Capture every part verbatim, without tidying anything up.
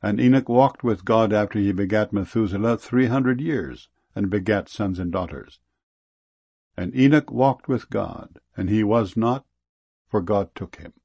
And Enoch walked with God after he begat Methuselah three hundred years, and begat sons and daughters. And Enoch walked with God, and he was not, for God took him.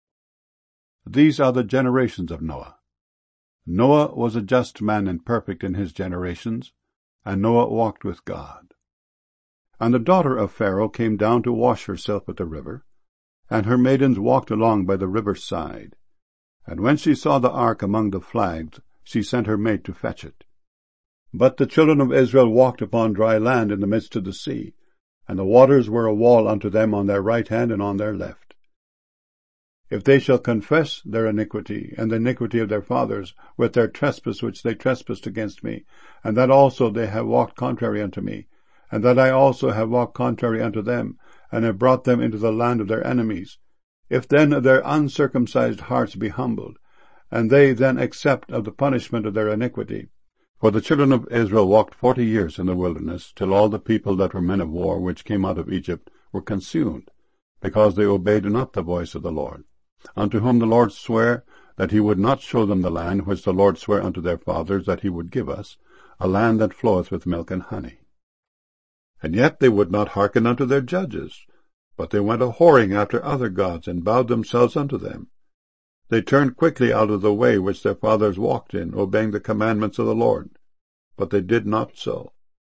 These are the generations of Noah. Noah was a just man and perfect in his generations, and Noah walked with God. And the daughter of Pharaoh came down to wash herself at the river, and her maidens walked along by the river's side. And when she saw the ark among the flags, she sent her maid to fetch it. But the children of Israel walked upon dry land in the midst of the sea, and the waters were a wall unto them on their right hand and on their left. If they shall confess their iniquity, and the iniquity of their fathers, with their trespass which they trespassed against me, and that also they have walked contrary unto me, and that I also have walked contrary unto them, and have brought them into the land of their enemies, if then their uncircumcised hearts be humbled, and they then accept of the punishment of their iniquity. For the children of Israel walked forty years in the wilderness, till all the people that were men of war, which came out of Egypt, were consumed, because they obeyed not the voice of the Lord, unto whom the Lord sware that he would not show them the land which the Lord sware unto their fathers that he would give us, a land that floweth with milk and honey. And yet they would not hearken unto their judges, but they went a-whoring after other gods, and bowed themselves unto them. They turned quickly out of the way which their fathers walked in, obeying the commandments of the Lord. But they did not so.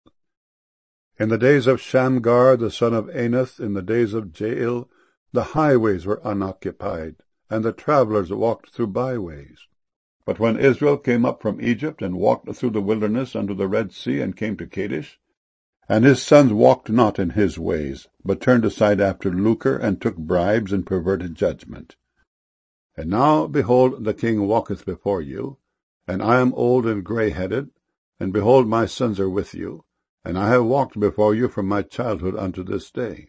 In the days of Shamgar the son of Anath, in the days of Jael, the highways were unoccupied, and the travellers walked through byways. But when Israel came up from Egypt, and walked through the wilderness unto the Red Sea, and came to Kadesh, and his sons walked not in his ways, but turned aside after lucre, and took bribes, and perverted judgment. And now, behold, the king walketh before you, and I am old and grey-headed, and behold, my sons are with you, and I have walked before you from my childhood unto this day.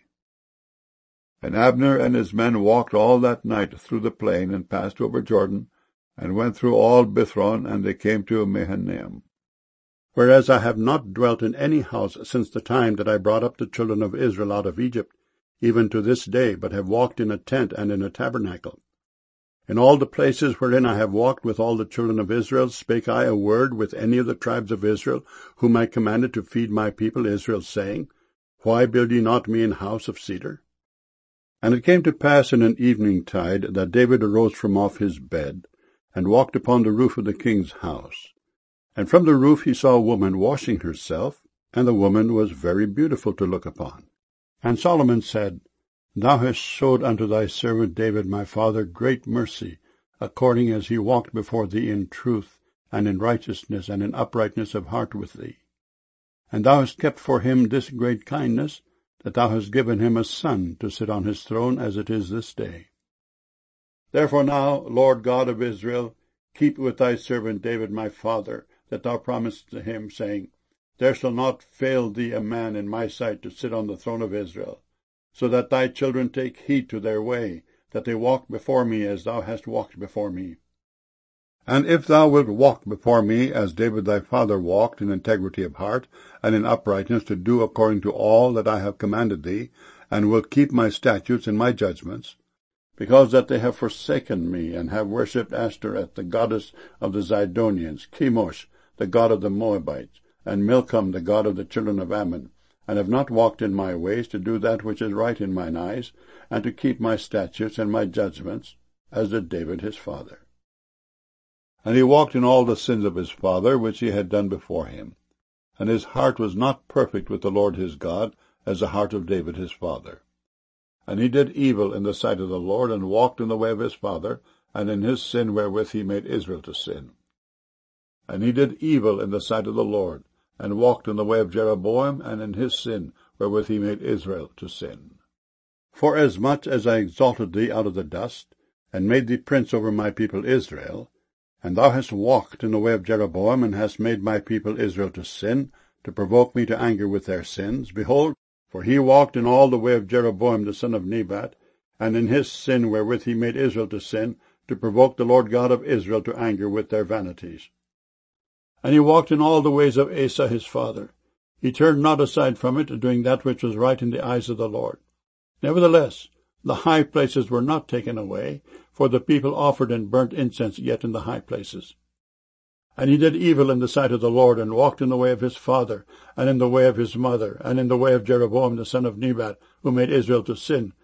And Abner and his men walked all that night through the plain, and passed over Jordan, and went through all Bithron, and they came to Mahanaim. Whereas I have not dwelt in any house since the time that I brought up the children of Israel out of Egypt, even to this day, but have walked in a tent and in a tabernacle. In all the places wherein I have walked with all the children of Israel, spake I a word with any of the tribes of Israel, whom I commanded to feed my people Israel, saying, Why build ye not me an house of cedar? And it came to pass in an evening tide, that David arose from off his bed, and walked upon the roof of the king's house. And from the roof he saw a woman washing herself, and the woman was very beautiful to look upon. And Solomon said, Thou hast showed unto thy servant David my father great mercy, according as he walked before thee in truth, and in righteousness, and in uprightness of heart with thee. And thou hast kept for him this great kindness, that thou hast given him a son to sit on his throne, as it is this day. Therefore now, Lord God of Israel, keep with thy servant David my father, that thou promised to him, saying, There shall not fail thee a man in my sight to sit on the throne of Israel, so that thy children take heed to their way, that they walk before me as thou hast walked before me. And if thou wilt walk before me as David thy father walked, in integrity of heart, and in uprightness, to do according to all that I have commanded thee, and wilt keep my statutes and my judgments, because that they have forsaken me, and have worshipped Ashtoreth, the goddess of the Zidonians, Chemosh, the god of the Moabites, and Milcom, the god of the children of Ammon, and have not walked in my ways, to do that which is right in mine eyes, and to keep my statutes and my judgments, as did David his father. And he walked in all the sins of his father, which he had done before him. And his heart was not perfect with the Lord his God, as the heart of David his father. And he did evil in the sight of the Lord, and walked in the way of his father, and in his sin wherewith he made Israel to sin. And he did evil in the sight of the Lord, and walked in the way of Jeroboam, and in his sin wherewith he made Israel to sin. Forasmuch as I exalted thee out of the dust, and made thee prince over my people Israel, and thou hast walked in the way of Jeroboam, and hast made my people Israel to sin, to provoke me to anger with their sins, behold, for he walked in all the way of Jeroboam the son of Nebat, and in his sin wherewith he made Israel to sin, to provoke the Lord God of Israel to anger with their vanities. And he walked in all the ways of Asa his father. He turned not aside from it, doing that which was right in the eyes of the Lord. Nevertheless, the high places were not taken away, for the people offered and burnt incense yet in the high places. And he did evil in the sight of the Lord, and walked in the way of his father, and in the way of his mother, and in the way of Jeroboam the son of Nebat, who made Israel to sin.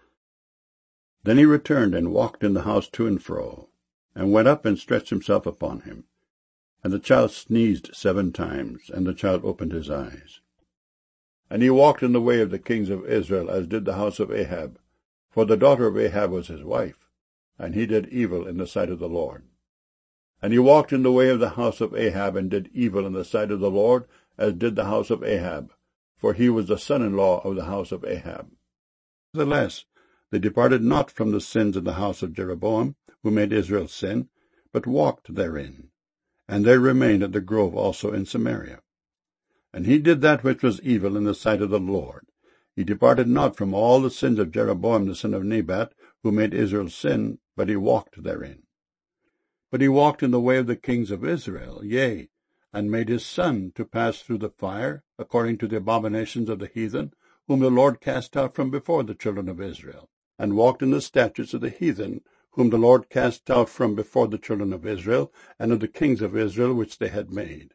Then he returned and walked in the house to and fro, and went up and stretched himself upon him. And the child sneezed seven times, and the child opened his eyes. And he walked in the way of the kings of Israel, as did the house of Ahab, for the daughter of Ahab was his wife, and he did evil in the sight of the Lord. And he walked in the way of the house of Ahab, and did evil in the sight of the Lord, as did the house of Ahab, for he was the son-in-law of the house of Ahab. Nevertheless, they departed not from the sins of the house of Jeroboam, who made Israel sin, but walked therein. And they remained at the grove also in Samaria. And he did that which was evil in the sight of the Lord. He departed not from all the sins of Jeroboam the son of Nebat, who made Israel sin, but he walked therein. But he walked in the way of the kings of Israel, yea, and made his son to pass through the fire, according to the abominations of the heathen, whom the Lord cast out from before the children of Israel, and walked in the statutes of the heathen, whom the Lord cast out from before the children of Israel, and of the kings of Israel which they had made.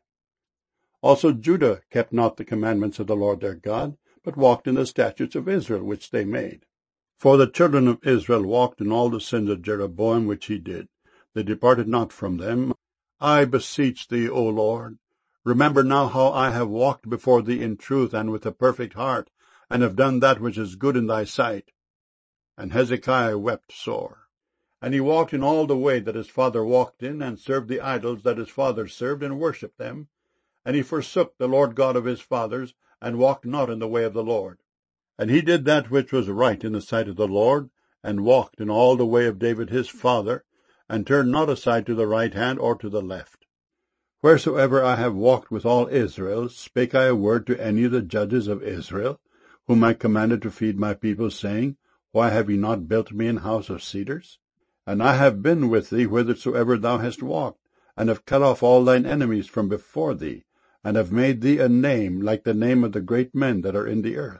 Also Judah kept not the commandments of the Lord their God, but walked in the statutes of Israel which they made. For the children of Israel walked in all the sins of Jeroboam which he did. They departed not from them. I beseech thee, O Lord, remember now how I have walked before thee in truth and with a perfect heart, and have done that which is good in thy sight. And Hezekiah wept sore. And he walked in all the way that his father walked in, and served the idols that his father served, and worshipped them. And he forsook the Lord God of his fathers, and walked not in the way of the Lord. And he did that which was right in the sight of the Lord, and walked in all the way of David his father, and turned not aside to the right hand or to the left. Wheresoever I have walked with all Israel, spake I a word to any of the judges of Israel, whom I commanded to feed my people, saying, Why have ye not built me an house of cedars? And I have been with thee whithersoever thou hast walked, and have cut off all thine enemies from before thee, and have made thee a name like the name of the great men that are in the earth.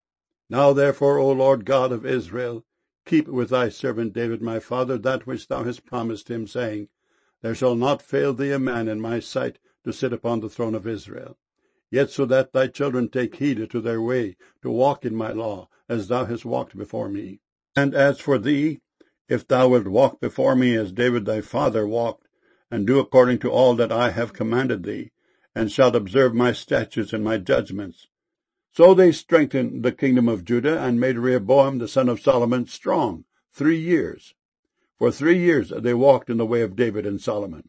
Now therefore, O Lord God of Israel, keep with thy servant David my father that which thou hast promised him, saying, There shall not fail thee a man in my sight to sit upon the throne of Israel. Yet so that thy children take heed to their way, to walk in my law, as thou hast walked before me. And as for thee, if thou wilt walk before me as David thy father walked, and do according to all that I have commanded thee, and shalt observe my statutes and my judgments. So they strengthened the kingdom of Judah, and made Rehoboam the son of Solomon strong, three years. For three years they walked in the way of David and Solomon.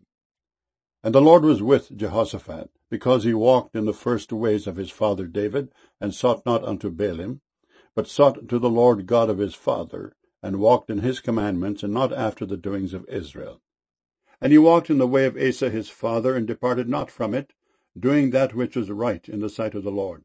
And the Lord was with Jehoshaphat, because he walked in the first ways of his father David, and sought not unto Baalim, but sought to the Lord God of his father, and walked in his commandments, and not after the doings of Israel. And he walked in the way of Asa his father, and departed not from it, doing that which was right in the sight of the Lord.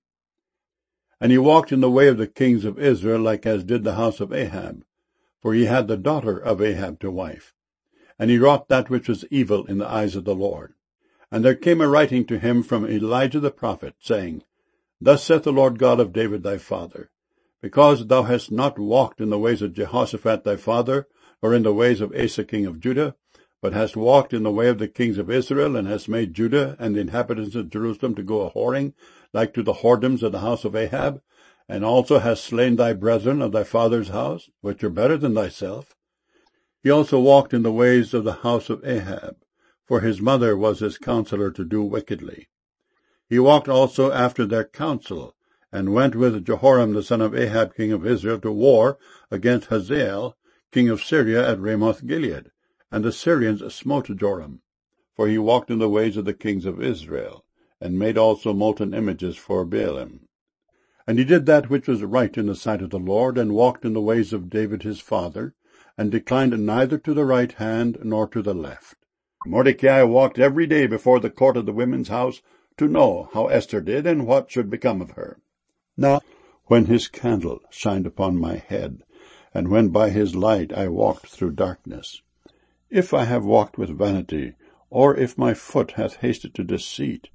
And he walked in the way of the kings of Israel, like as did the house of Ahab, for he had the daughter of Ahab to wife. And he wrought that which was evil in the eyes of the Lord. And there came a writing to him from Elijah the prophet, saying, Thus saith the Lord God of David thy father, Because thou hast not walked in the ways of Jehoshaphat thy father, or in the ways of Asa king of Judah, but hast walked in the way of the kings of Israel, and hast made Judah and the inhabitants of Jerusalem to go a-whoring, like to the whoredoms of the house of Ahab, and also hast slain thy brethren of thy father's house, which are better than thyself. He also walked in the ways of the house of Ahab, for his mother was his counselor to do wickedly. He walked also after their counsel, and went with Jehoram the son of Ahab king of Israel to war against Hazael king of Syria at Ramoth-Gilead, and the Syrians smote Joram. For he walked in the ways of the kings of Israel, and made also molten images for Baalim. And he did that which was right in the sight of the Lord, and walked in the ways of David his father, and declined neither to the right hand nor to the left. Mordecai walked every day before the court of the women's house, to know how Esther did, and what should become of her. Now, when his candle shined upon my head, and when by his light I walked through darkness, if I have walked with vanity, or if my foot hath hasted to deceit,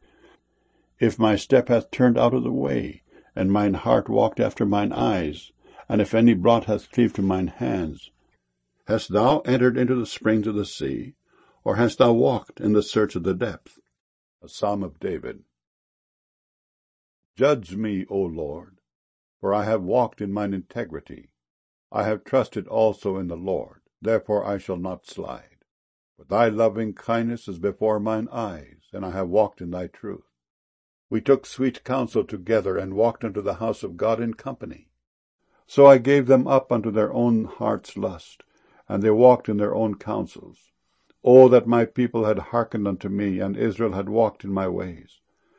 if my step hath turned out of the way, and mine heart walked after mine eyes, and if any blot hath cleaved to mine hands, hast thou entered into the springs of the sea, or hast thou walked in the search of the depth? A Psalm of David. Judge me, O Lord, for I have walked in mine integrity. I have trusted also in the Lord, therefore I shall not slide. For thy loving kindness is before mine eyes, and I have walked in thy truth. We took sweet counsel together, and walked unto the house of God in company. So I gave them up unto their own heart's lust, and they walked in their own counsels. O that my people had hearkened unto me, and Israel had walked in my ways.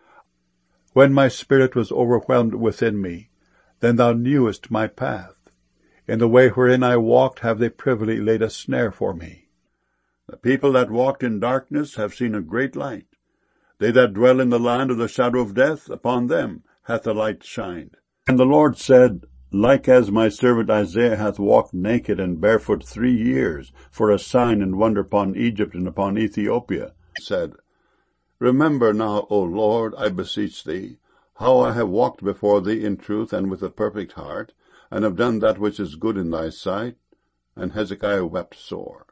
When my spirit was overwhelmed within me, then thou knewest my path. In the way wherein I walked have they privily laid a snare for me. The people that walked in darkness have seen a great light. They that dwell in the land of the shadow of death, upon them hath the light shined. And the Lord said, Like as my servant Isaiah hath walked naked and barefoot three years, for a sign and wonder upon Egypt and upon Ethiopia, said, Remember now, O Lord, I beseech thee, how I have walked before thee in truth and with a perfect heart, and have done that which is good in thy sight. And Hezekiah wept sore.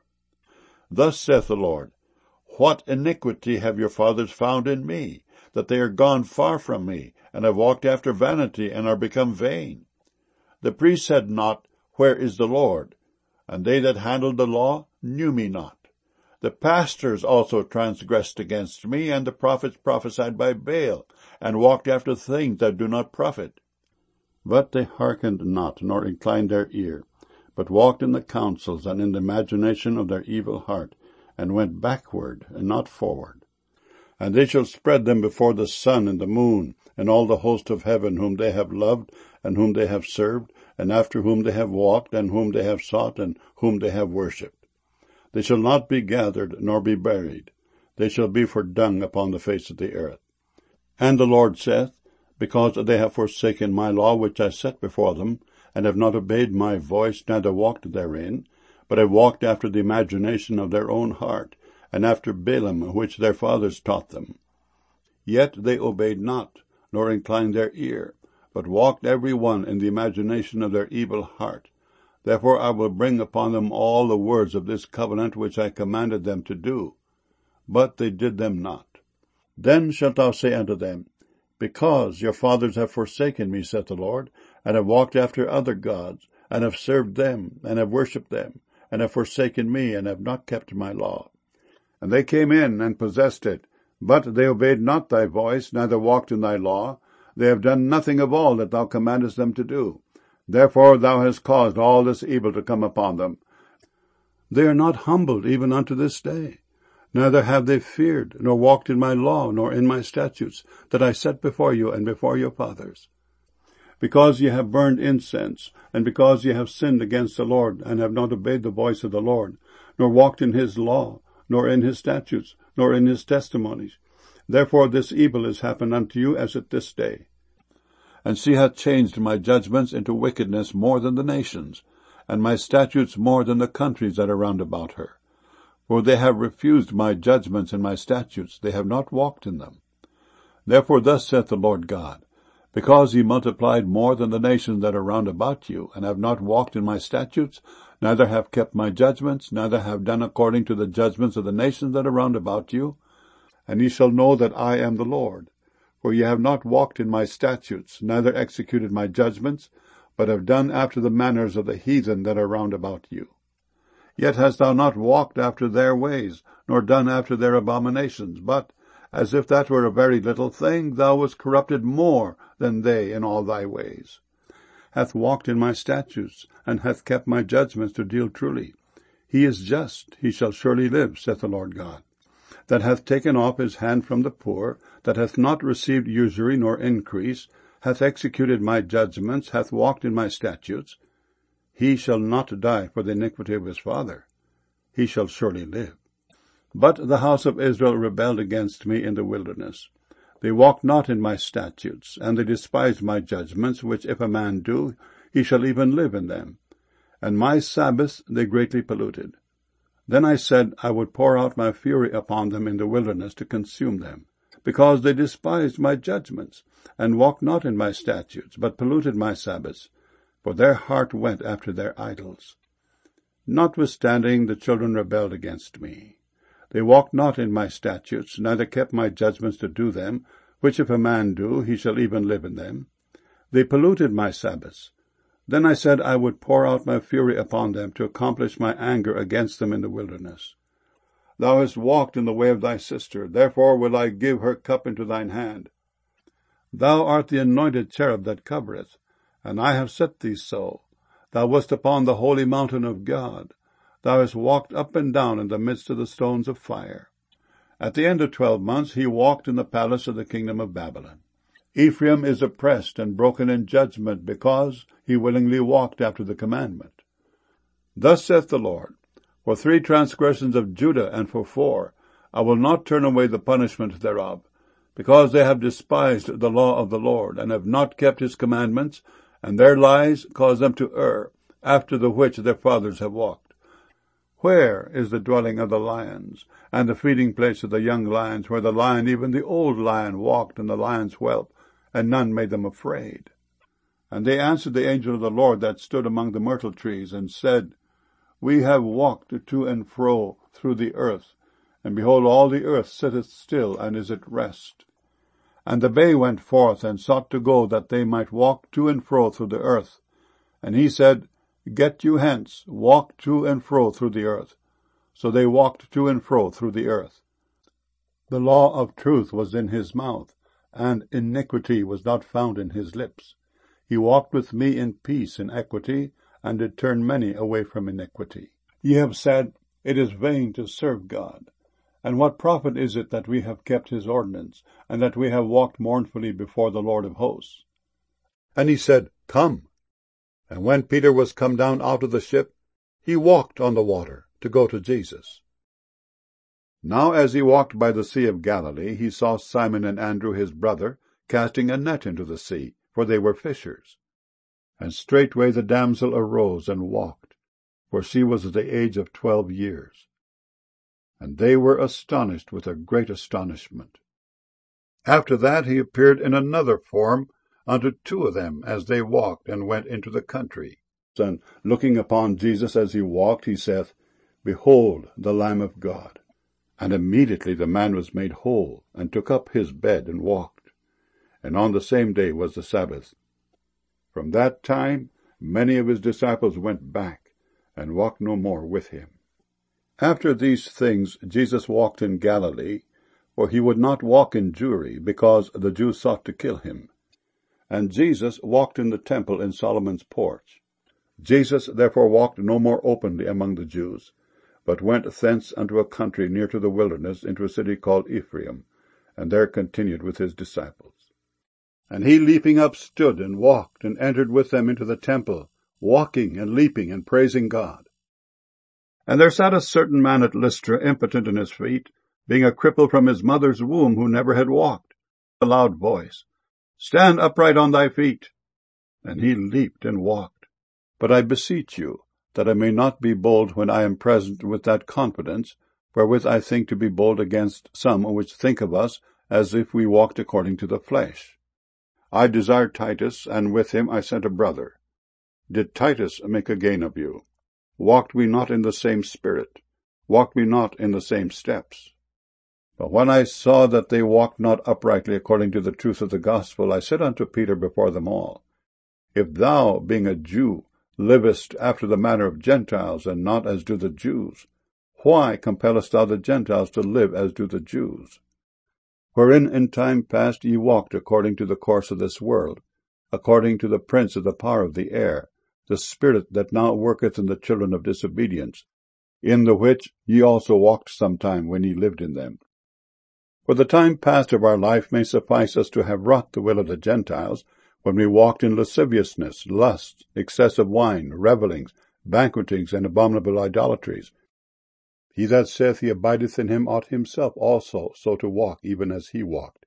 Thus saith the Lord, What iniquity have your fathers found in me, that they are gone far from me, and have walked after vanity, and are become vain? The priest said not, Where is the Lord? And they that handled the law knew me not. The pastors also transgressed against me, and the prophets prophesied by Baal, and walked after things that do not profit. But they hearkened not, nor inclined their ear, but walked in the counsels and in the imagination of their evil heart, and went backward and not forward. And they shall spread them before the sun and the moon, and all the host of heaven, whom they have loved, and whom they have served, and after whom they have walked, and whom they have sought, and whom they have worshipped. They shall not be gathered, nor be buried. They shall be for dung upon the face of the earth. And the Lord saith, Because they have forsaken my law which I set before them, and have not obeyed my voice, neither walked therein, but have walked after the imagination of their own heart, and after Balaam, which their fathers taught them. Yet they obeyed not, nor inclined their ear, but walked every one in the imagination of their evil heart. Therefore I will bring upon them all the words of this covenant which I commanded them to do. But they did them not. Then shalt thou say unto them, Because your fathers have forsaken me, saith the Lord, and have walked after other gods, and have served them, and have worshipped them, and have forsaken me, and have not kept my law. And they came in and possessed it, but they obeyed not thy voice, neither walked in thy law. They have done nothing of all that thou commandest them to do. Therefore thou hast caused all this evil to come upon them. They are not humbled even unto this day. Neither have they feared, nor walked in my law, nor in my statutes, that I set before you and before your fathers. Because ye have burned incense, and because ye have sinned against the Lord, and have not obeyed the voice of the Lord, nor walked in his law, nor in his statutes, nor in his testimonies. Therefore this evil is happened unto you as at this day. And she hath changed my judgments into wickedness more than the nations, and my statutes more than the countries that are round about her. For they have refused my judgments and my statutes, they have not walked in them. Therefore thus saith the Lord God, Because ye multiplied more than the nations that are round about you, and have not walked in my statutes, neither have kept my judgments, neither have done according to the judgments of the nations that are round about you, and ye shall know that I am the Lord. For ye have not walked in my statutes, neither executed my judgments, but have done after the manners of the heathen that are round about you. Yet hast thou not walked after their ways, nor done after their abominations, but, as if that were a very little thing, thou wast corrupted more than they in all thy ways. Hath walked in my statutes, and hath kept my judgments to deal truly. He is just, he shall surely live, saith the Lord God. That hath taken off his hand from the poor, that hath not received usury nor increase, hath executed my judgments, hath walked in my statutes. He shall not die for the iniquity of his father. He shall surely live. But the house of Israel rebelled against me in the wilderness. They walked not in my statutes, and they despised my judgments, which if a man do, he shall even live in them. And my Sabbaths they greatly polluted. Then I said, I would pour out my fury upon them in the wilderness to consume them, because they despised my judgments, and walked not in my statutes, but polluted my Sabbaths, for their heart went after their idols. Notwithstanding the children rebelled against me. They walked not in my statutes, neither kept my judgments to do them, which if a man do, he shall even live in them. They polluted my Sabbaths. Then I said I would pour out my fury upon them, to accomplish my anger against them in the wilderness. Thou hast walked in the way of thy sister, therefore will I give her cup into thine hand. Thou art the anointed cherub that covereth, and I have set thee so. Thou wast upon the holy mountain of God. Thou hast walked up and down in the midst of the stones of fire. At the end of twelve months he walked in the palace of the kingdom of Babylon. Ephraim is oppressed and broken in judgment, because he willingly walked after the commandment. Thus saith the Lord, For three transgressions of Judah, and for four, I will not turn away the punishment thereof, because they have despised the law of the Lord, and have not kept his commandments, and their lies cause them to err, after the which their fathers have walked. Where is the dwelling of the lions, and the feeding place of the young lions, where the lion, even the old lion, walked, and the lion's whelp, and none made them afraid? And they answered the angel of the Lord that stood among the myrtle trees, and said, We have walked to and fro through the earth, and behold, all the earth sitteth still, and is at rest. And the bay went forth, and sought to go, that they might walk to and fro through the earth. And he said, Get you hence, walk to and fro through the earth. So they walked to and fro through the earth. The law of truth was in his mouth, and iniquity was not found in his lips. He walked with me in peace and equity, and did turn many away from iniquity. Ye have said, It is vain to serve God. And what profit is it that we have kept his ordinance, and that we have walked mournfully before the Lord of hosts? And he said, Come. And when Peter was come down out of the ship, he walked on the water to go to Jesus. Now as he walked by the sea of Galilee, he saw Simon and Andrew his brother casting a net into the sea, for they were fishers. And straightway the damsel arose and walked, for she was of the age of twelve years. And they were astonished with a great astonishment. After that he appeared in another form unto two of them, as they walked, and went into the country. And looking upon Jesus as he walked, he saith, Behold the Lamb of God. And immediately the man was made whole, and took up his bed, and walked. And on the same day was the Sabbath. From that time many of his disciples went back, and walked no more with him. After these things Jesus walked in Galilee, for he would not walk in Jewry, because the Jews sought to kill him. And Jesus walked in the temple in Solomon's porch. Jesus therefore walked no more openly among the Jews, but went thence unto a country near to the wilderness, into a city called Ephraim, and there continued with his disciples. And he leaping up stood and walked, and entered with them into the temple, walking and leaping and praising God. And there sat a certain man at Lystra, impotent in his feet, being a cripple from his mother's womb, who never had walked. A loud voice, Stand upright on thy feet. And he leaped and walked. But I beseech you, that I may not be bold when I am present with that confidence, wherewith I think to be bold against some which think of us as if we walked according to the flesh. I desired Titus, and with him I sent a brother. Did Titus make a gain of you? Walked we not in the same spirit? Walked we not in the same steps? But when I saw that they walked not uprightly according to the truth of the gospel, I said unto Peter before them all, If thou, being a Jew, livest after the manner of Gentiles, and not as do the Jews, why compellest thou the Gentiles to live as do the Jews? Wherein in time past ye walked according to the course of this world, according to the prince of the power of the air, the spirit that now worketh in the children of disobedience, in the which ye also walked sometime when ye lived in them. For the time past of our life may suffice us to have wrought the will of the Gentiles, when we walked in lasciviousness, lust, excessive wine, revellings, banquetings, and abominable idolatries. He that saith he abideth in him ought himself also so to walk, even as he walked.